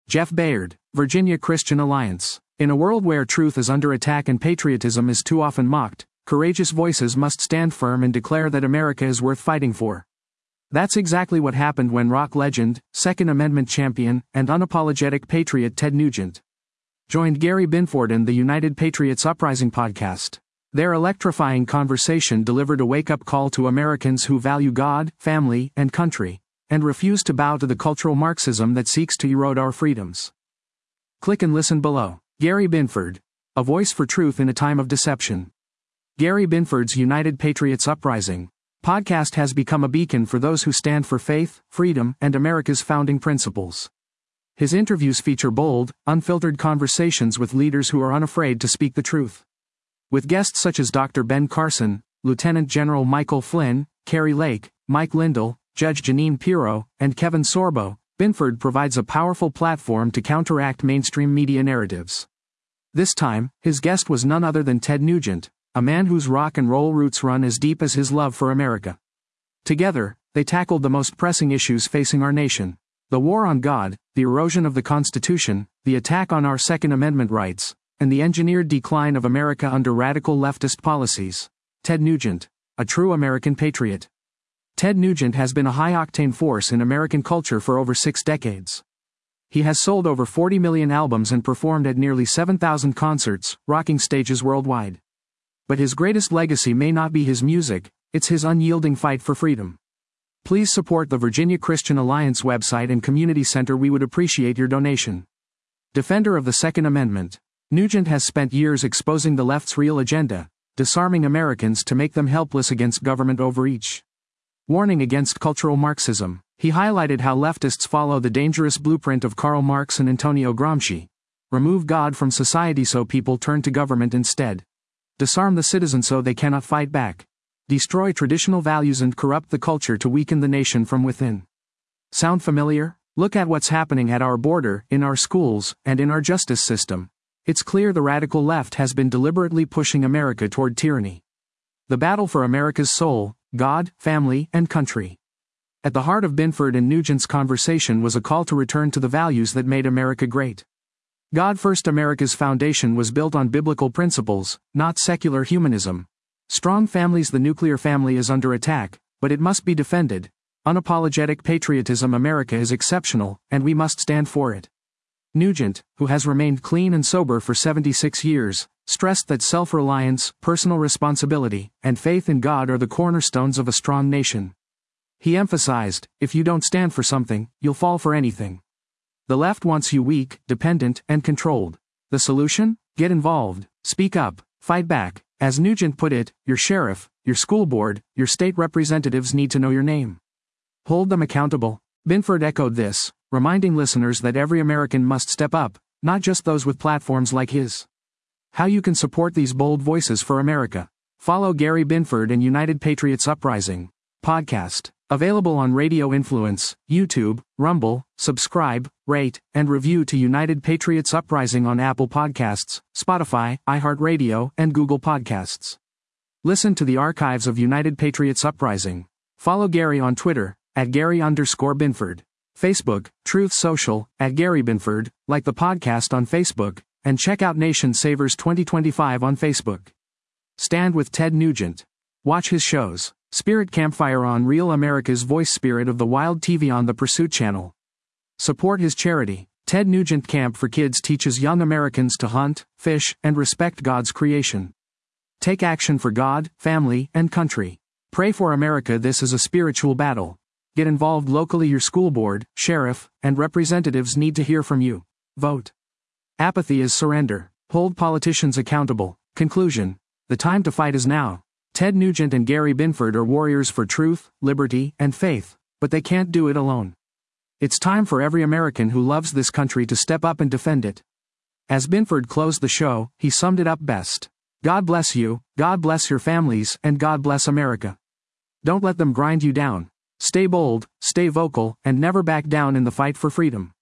Jeff Bayard, Virginia Christian Alliance. In a world where truth is under attack and patriotism is too often mocked, courageous voices must stand firm and declare that America is worth fighting for. That's exactly what happened when rock legend, Second Amendment champion, and unapologetic patriot Ted Nugent joined Gary Binford in the United Patriots Uprising podcast. Their electrifying conversation delivered a wake-up call to Americans who value God, family, and country, and refuse to bow to the cultural Marxism that seeks to erode our freedoms. Click and listen below. Gary Binford, a voice for truth in a time of deception. Gary Binford's United Patriots Uprising podcast has become a beacon for those who stand for faith, freedom, and America's founding principles. His interviews feature bold, unfiltered conversations with leaders who are unafraid to speak the truth. With guests such as Dr. Ben Carson, Lieutenant General Michael Flynn, Kari Lake, Mike Lindell, Judge Jeanine Pirro, and Kevin Sorbo, Binford provides a powerful platform to counteract mainstream media narratives. This time, his guest was none other than Ted Nugent, a man whose rock and roll roots run as deep as his love for America. Together, they tackled the most pressing issues facing our nation: the war on God, the erosion of the Constitution, the attack on our Second Amendment rights, and the engineered decline of America under radical leftist policies. Ted Nugent, a true American patriot. Ted Nugent has been a high-octane force in American culture for over 6 decades. He has sold over 40 million albums and performed at nearly 7,000 concerts, rocking stages worldwide. But his greatest legacy may not be his music, it's his unyielding fight for freedom. Please support the Virginia Christian Alliance website and community center. We would appreciate your donation. Defender of the Second Amendment, Nugent has spent years exposing the left's real agenda, disarming Americans to make them helpless against government overreach. Warning against cultural Marxism, he highlighted how leftists follow the dangerous blueprint of Karl Marx and Antonio Gramsci. Remove God from society so people turn to government instead. Disarm the citizen so they cannot fight back. Destroy traditional values and corrupt the culture to weaken the nation from within. Sound familiar? Look at what's happening at our border, in our schools, and in our justice system. It's clear the radical left has been deliberately pushing America toward tyranny. The battle for America's soul, God, family, and country. At the heart of Binford and Nugent's conversation was a call to return to the values that made America great. God first. America's foundation was built on biblical principles, not secular humanism. Strong families. The nuclear family is under attack, but it must be defended. Unapologetic patriotism. America is exceptional, and we must stand for it. Nugent, who has remained clean and sober for 76 years, stressed that self-reliance, personal responsibility, and faith in God are the cornerstones of a strong nation. He emphasized, if you don't stand for something, you'll fall for anything. The left wants you weak, dependent, and controlled. The solution? Get involved, speak up, fight back. As Nugent put it, your sheriff, your school board, your state representatives need to know your name. Hold them accountable. Binford echoed this, reminding listeners that every American must step up, not just those with platforms like his. How you can support these bold voices for America. Follow Gary Binford and United Patriots Uprising podcast. Available on Radio Influence, YouTube, Rumble. Subscribe, rate, and review to United Patriots Uprising on Apple Podcasts, Spotify, iHeartRadio, and Google Podcasts. Listen to the archives of United Patriots Uprising. Follow Gary on Twitter, @Gary_Binford. Facebook, Truth Social, @GaryBinford, like the podcast on Facebook, and check out Nation Savers 2025 on Facebook. Stand with Ted Nugent. Watch his shows. Spirit Campfire on Real America's Voice, Spirit of the Wild TV on the Pursuit Channel. Support his charity. Ted Nugent Camp for Kids teaches young Americans to hunt, fish, and respect God's creation. Take action for God, family, and country. Pray for America. This is a spiritual battle. Get involved locally. Your school board, sheriff, and representatives need to hear from you. Vote. Apathy is surrender. Hold politicians accountable. Conclusion. The time to fight is now. Ted Nugent and Gary Binford are warriors for truth, liberty, and faith, but they can't do it alone. It's time for every American who loves this country to step up and defend it. As Binford closed the show, he summed it up best. God bless you, God bless your families, and God bless America. Don't let them grind you down. Stay bold, stay vocal, and never back down in the fight for freedom.